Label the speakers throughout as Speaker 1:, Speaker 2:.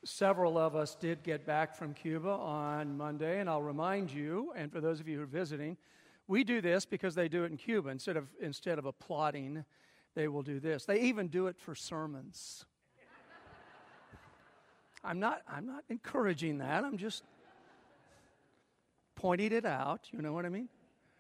Speaker 1: Several of us did get back from Cuba on Monday, and I'll remind you, and for those of you who are visiting, we do this because they do it in Cuba. Instead of applauding, they will do this. They even do it for sermons. I'm not encouraging that. I'm just pointing it out. You know what I mean?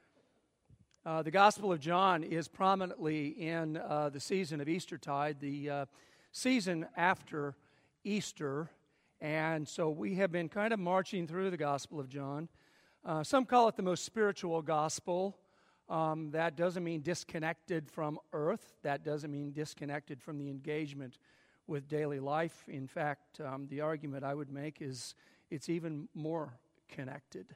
Speaker 1: The Gospel of John is prominently in the season of Eastertide, the season after Easter, and so we have been kind of marching through the Gospel of John. Some call it the most spiritual gospel. That doesn't mean disconnected from earth. That doesn't mean disconnected from the engagement with daily life. In fact, the argument I would make is it's even more connected.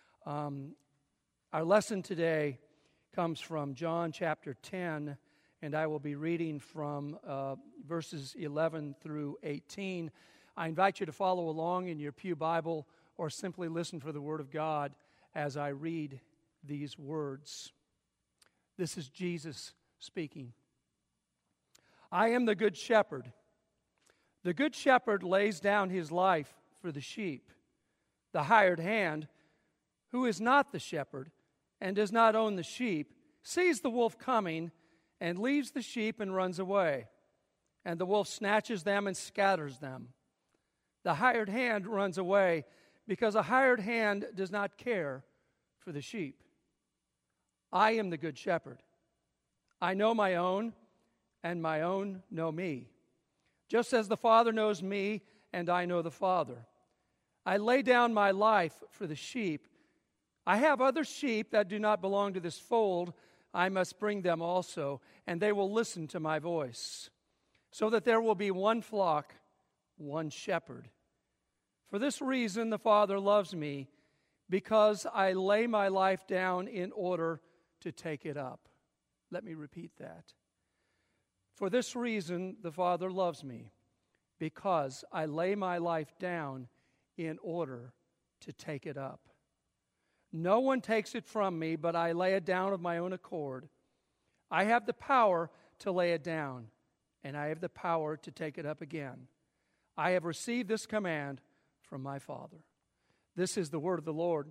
Speaker 1: Our lesson today comes from John chapter 10, and I will be reading from verses 11 through 18. I invite you to follow along in your pew Bible or simply listen for the Word of God as I read these words. This is Jesus speaking. I am the good shepherd. The good shepherd lays down his life for the sheep. The hired hand, who is not the shepherd and does not own the sheep, sees the wolf coming and leaves the sheep and runs away. And the wolf snatches them and scatters them. The hired hand runs away because a hired hand does not care for the sheep. I am the good shepherd. I know my own, and my own know me. Just as the Father knows me, and I know the Father. I lay down my life for the sheep. I have other sheep that do not belong to this fold. I must bring them also, and they will listen to my voice, so that there will be one flock, one shepherd. For this reason the Father loves me, because I lay my life down in order to take it up. Let me repeat that. For this reason the Father loves me, because I lay my life down in order to take it up. No one takes it from me, but I lay it down of my own accord. I have the power to lay it down, and I have the power to take it up again. I have received this command from my Father. This is the word of the Lord.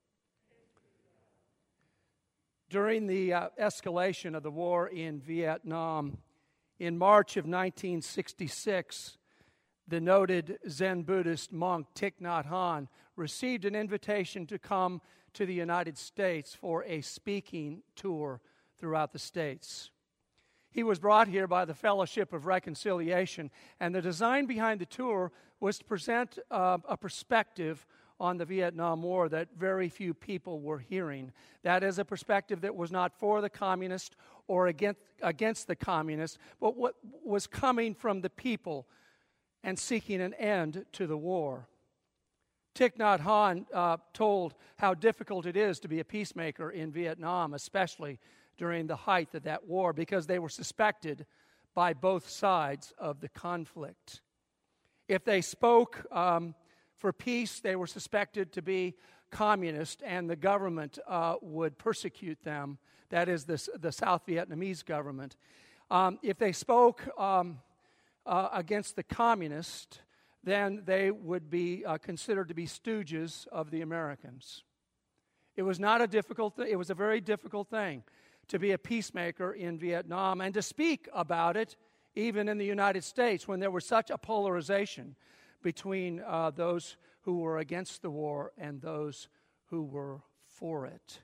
Speaker 1: During the escalation of the war in Vietnam, in March of 1966, the noted Zen Buddhist monk Thich Nhat Hanh received an invitation to come to the United States for a speaking tour throughout the States. He was brought here by the Fellowship of Reconciliation, and the design behind the tour was to present a perspective on the Vietnam War that very few people were hearing. That is a perspective that was not for the communists or against the communists, but what was coming from the people and seeking an end to the war. Thich Nhat Hanh told how difficult it is to be a peacemaker in Vietnam, especially during the height of that war, because they were suspected by both sides of the conflict. If they spoke for peace, they were suspected to be communist, and the government would persecute them. That is the South Vietnamese government. If they spoke against the communists, then they would be considered to be stooges of the Americans. It was not a difficult thing. It was a very difficult thing to be a peacemaker in Vietnam and to speak about it even in the United States when there was such a polarization between those who were against the war and those who were for it.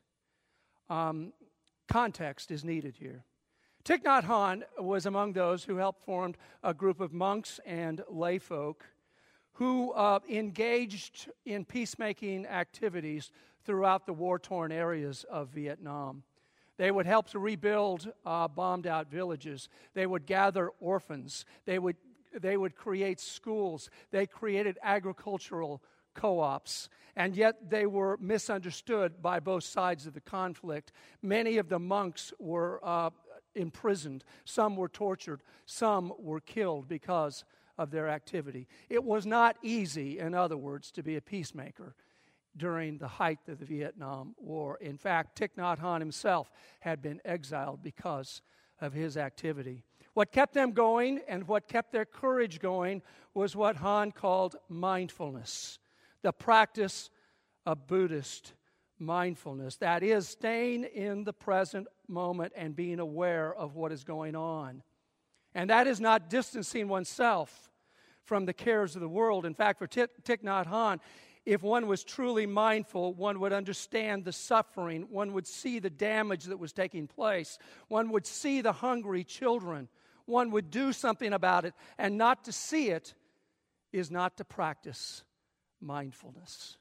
Speaker 1: Context is needed here. Thich Nhat Hanh was among those who helped form a group of monks and layfolk who engaged in peacemaking activities throughout the war-torn areas of Vietnam. They would help to rebuild bombed-out villages. They would gather orphans. They would create schools. They created agricultural co-ops, and yet they were misunderstood by both sides of the conflict. Many of the monks were imprisoned. Some were tortured. Some were killed because of their activity. It was not easy, in other words, to be a peacemaker during the height of the Vietnam War. In fact, Thich Nhat Hanh himself had been exiled because of his activity. What kept them going and what kept their courage going was what Hahn called mindfulness, the practice of Buddhist mindfulness. That is, staying in the present moment and being aware of what is going on. And that is not distancing oneself from the cares of the world. In fact, for Thich Nhat Hanh, if one was truly mindful, one would understand the suffering. One would see the damage that was taking place. One would see the hungry children. One would do something about it. And not to see it is not to practice mindfulness.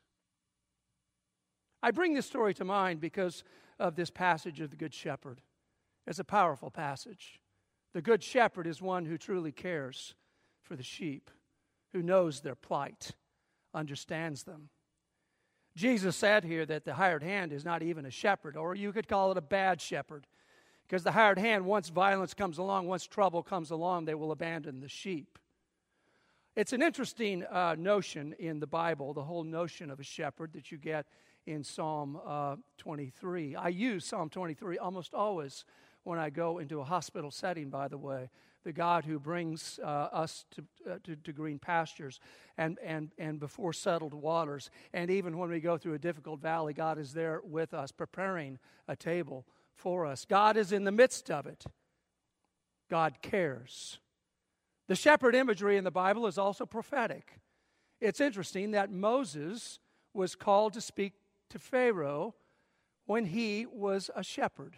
Speaker 1: I bring this story to mind because of this passage of the Good Shepherd. It's a powerful passage. The Good Shepherd is one who truly cares for the sheep, who knows their plight, understands them. Jesus said here that the hired hand is not even a shepherd, or you could call it a bad shepherd, because the hired hand, once violence comes along, once trouble comes along, they will abandon the sheep. It's an interesting notion in the Bible, the whole notion of a shepherd that you get in Psalm 23. I use Psalm 23 almost always when I go into a hospital setting, by the way. The God who brings us to green pastures and before settled waters. And even when we go through a difficult valley, God is there with us, preparing a table for us. God is in the midst of it. God cares. The shepherd imagery in the Bible is also prophetic. It's interesting that Moses was called to speak to Pharaoh when he was a shepherd.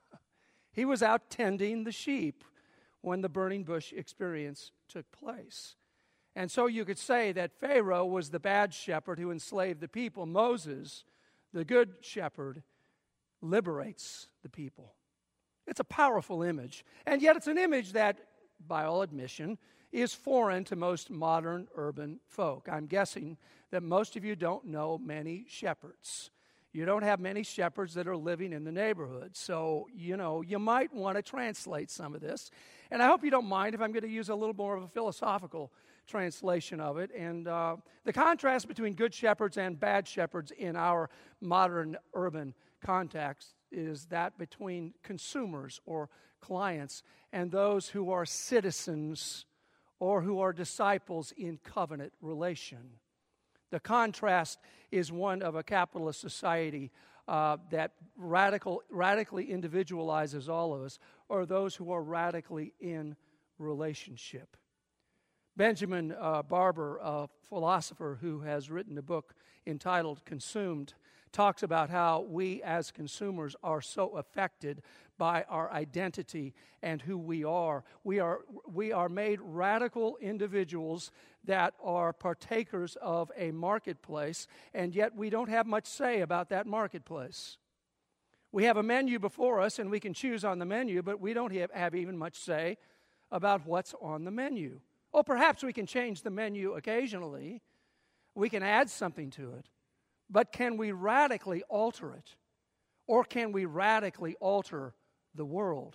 Speaker 1: He was out tending the sheep when the burning bush experience took place. And so you could say that Pharaoh was the bad shepherd who enslaved the people. Moses, the good shepherd, liberates the people. It's a powerful image. And yet it's an image that, by all admission, is foreign to most modern urban folk. I'm guessing that most of you don't know many shepherds. You don't have many shepherds that are living in the neighborhood. So, you might want to translate some of this. And I hope you don't mind if I'm going to use a little more of a philosophical translation of it. And the contrast between good shepherds and bad shepherds in our modern urban context is that between consumers or clients and those who are citizens or who are disciples in covenant relation. The contrast is one of a capitalist society that radically individualizes all of us, or those who are radically in relationship. Benjamin Barber, a philosopher who has written a book entitled Consumed, talks about how we as consumers are so affected by our identity and who we are. We are made radical individuals that are partakers of a marketplace, and yet we don't have much say about that marketplace. We have a menu before us, and we can choose on the menu, but we don't have even much say about what's on the menu. Or perhaps we can change the menu occasionally. We can add something to it. But can we radically alter it? Or can we radically alter the world?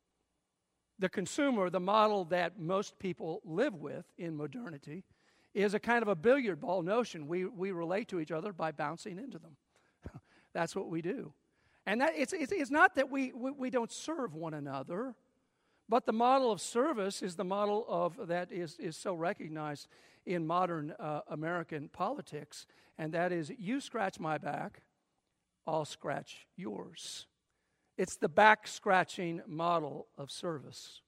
Speaker 1: The consumer, the model that most people live with in modernity, is a kind of a billiard ball notion. We relate to each other by bouncing into them. That's what we do. And that it's not that we don't serve one another, but the model of service is the model of that is so recognized in modern American politics, and that is, you scratch my back, I'll scratch yours. It's the back-scratching model of service.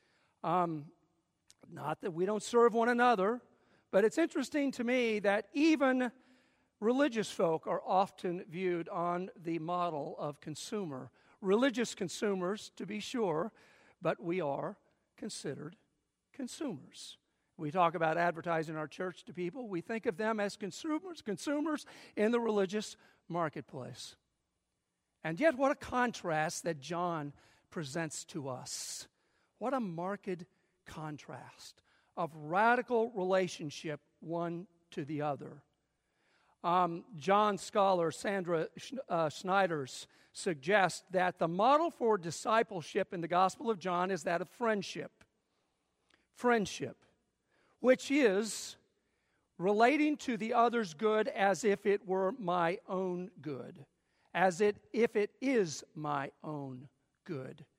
Speaker 1: Not that we don't serve one another, but it's interesting to me that even religious folk are often viewed on the model of consumer. Religious consumers, to be sure, but we are considered consumers. We talk about advertising our church to people. We think of them as consumers in the religious marketplace. And yet, what a contrast that John presents to us. What a marked contrast of radical relationship one to the other. John scholar Sandra Schneiders suggests that the model for discipleship in the Gospel of John is that of friendship. Friendship, which is relating to the other's good as if it were my own good, if it is my own good.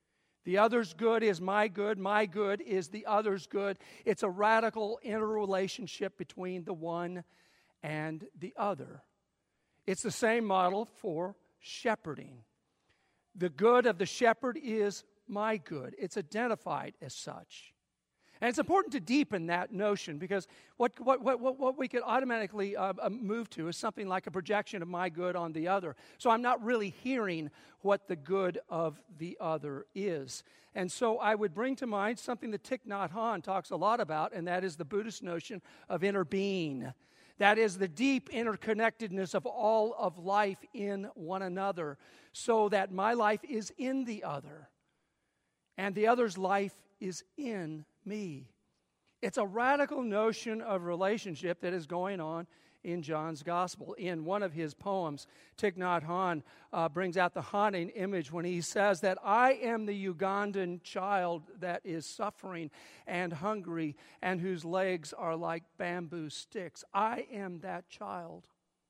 Speaker 1: The other's good is my good is the other's good. It's a radical interrelationship between the one and the other. It's the same model for shepherding. The good of the shepherd is my good. It's identified as such. And it's important to deepen that notion, because what we could automatically move to is something like a projection of my good on the other. So I'm not really hearing what the good of the other is. And so I would bring to mind something that Thich Nhat Hanh talks a lot about, and that is the Buddhist notion of inner being. That is the deep interconnectedness of all of life in one another, so that my life is in the other, and the other's life is in me. It's a radical notion of relationship that is going on in John's Gospel. In one of his poems, Thich Nhat Hanh brings out the haunting image when he says that I am the Ugandan child that is suffering and hungry and whose legs are like bamboo sticks. I am that child.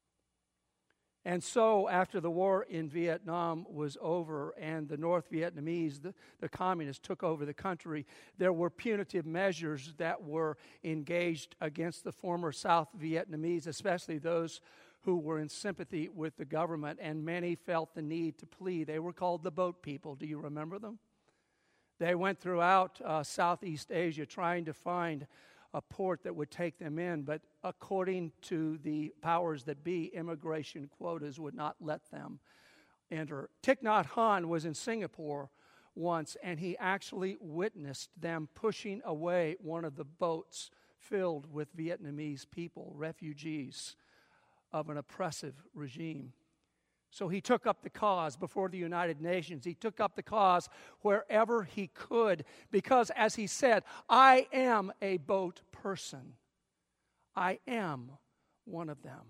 Speaker 1: And so after the war in Vietnam was over and the North Vietnamese, the communists, took over the country, there were punitive measures that were engaged against the former South Vietnamese, especially those who were in sympathy with the government, and many felt the need to flee. They were called the boat people. Do you remember them? They went throughout Southeast Asia trying to find a port that would take them in, but according to the powers that be, immigration quotas would not let them enter. Thich Nhat Hanh was in Singapore once, and he actually witnessed them pushing away one of the boats filled with Vietnamese people, refugees of an oppressive regime. So he took up the cause before the United Nations. He took up the cause wherever he could because, as he said, I am a boat person. I am one of them.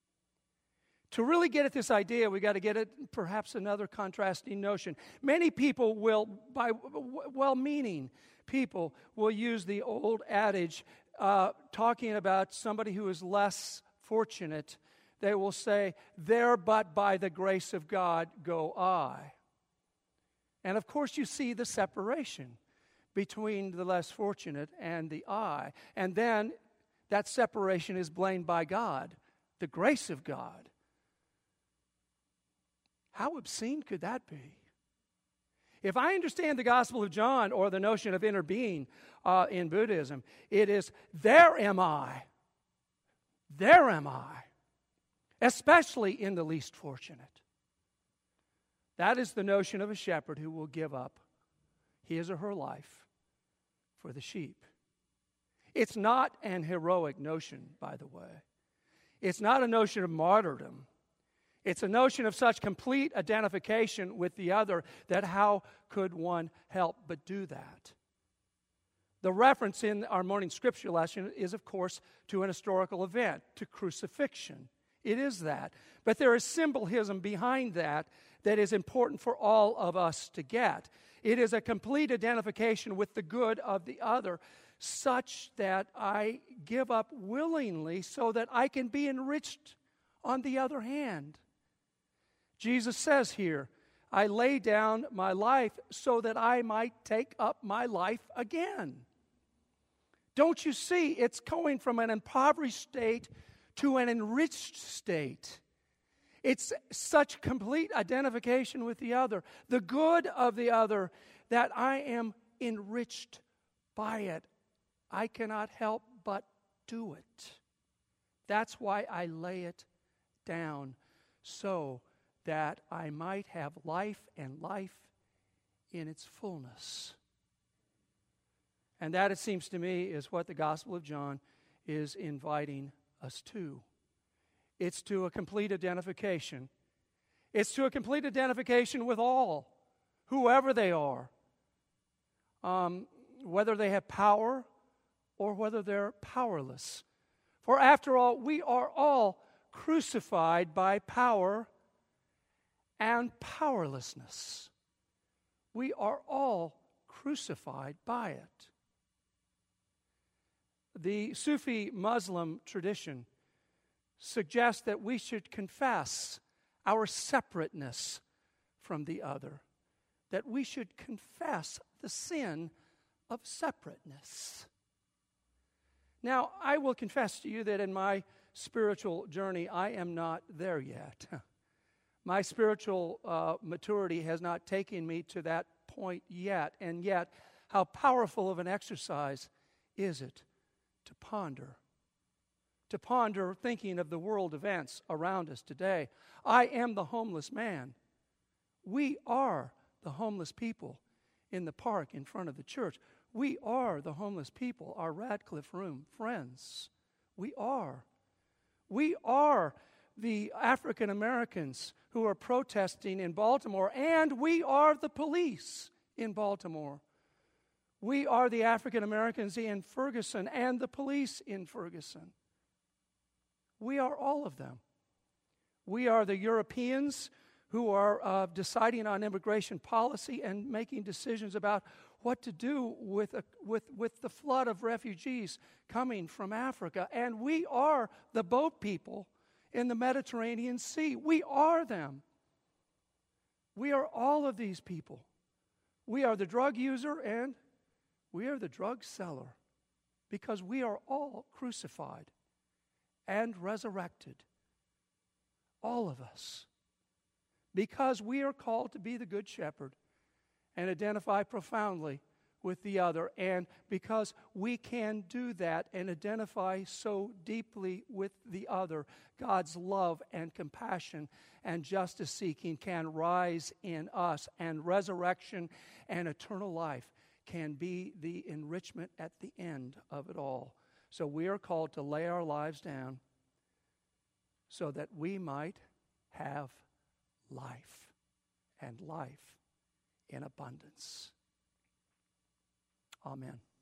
Speaker 1: To really get at this idea, we got to get at perhaps another contrasting notion. Many people will, by well-meaning people, will use the old adage talking about somebody who is less fortunate. They will say, there but by the grace of God go I. And of course you see the separation between the less fortunate and the I. And then that separation is blamed by God, the grace of God. How obscene could that be? If I understand the Gospel of John or the notion of inner being in Buddhism, it is, there am I. There am I. Especially in the least fortunate. That is the notion of a shepherd who will give up his or her life for the sheep. It's not an heroic notion, by the way. It's not a notion of martyrdom. It's a notion of such complete identification with the other that how could one help but do that? The reference in our morning scripture lesson is, of course, to an historical event, to crucifixion. It is that. But there is symbolism behind that that is important for all of us to get. It is a complete identification with the good of the other, such that I give up willingly so that I can be enriched on the other hand. Jesus says here, I lay down my life so that I might take up my life again. Don't you see? It's going from an impoverished state to an enriched state. It's such complete identification with the other, the good of the other, that I am enriched by it. I cannot help but do it. That's why I lay it down, so that I might have life and life in its fullness. And that, it seems to me, is what the Gospel of John is inviting us to. It's to a complete identification. It's to a complete identification with all, whoever they are, whether they have power or whether they're powerless. For after all, we are all crucified by power and powerlessness. We are all crucified by it. The Sufi Muslim tradition suggests that we should confess our separateness from the other, that we should confess the sin of separateness. Now, I will confess to you that in my spiritual journey, I am not there yet. My spiritual maturity has not taken me to that point yet, and yet, how powerful of an exercise is it to ponder thinking of the world events around us today. I am the homeless man. We are the homeless people in the park in front of the church. We are the homeless people, our Radcliffe Room friends. We are. We are the African Americans who are protesting in Baltimore, and we are the police in Baltimore. We are the African Americans in Ferguson and the police in Ferguson. We are all of them. We are the Europeans who are deciding on immigration policy and making decisions about what to do with the flood of refugees coming from Africa. And we are the boat people in the Mediterranean Sea. We are them. We are all of these people. We are the drug user and we are the drug seller, because we are all crucified and resurrected. All of us. Because we are called to be the good shepherd and identify profoundly with the other. And because we can do that and identify so deeply with the other, God's love and compassion and justice seeking can rise in us, and resurrection and eternal life can be the enrichment at the end of it all. So we are called to lay our lives down so that we might have life, and life in abundance. Amen.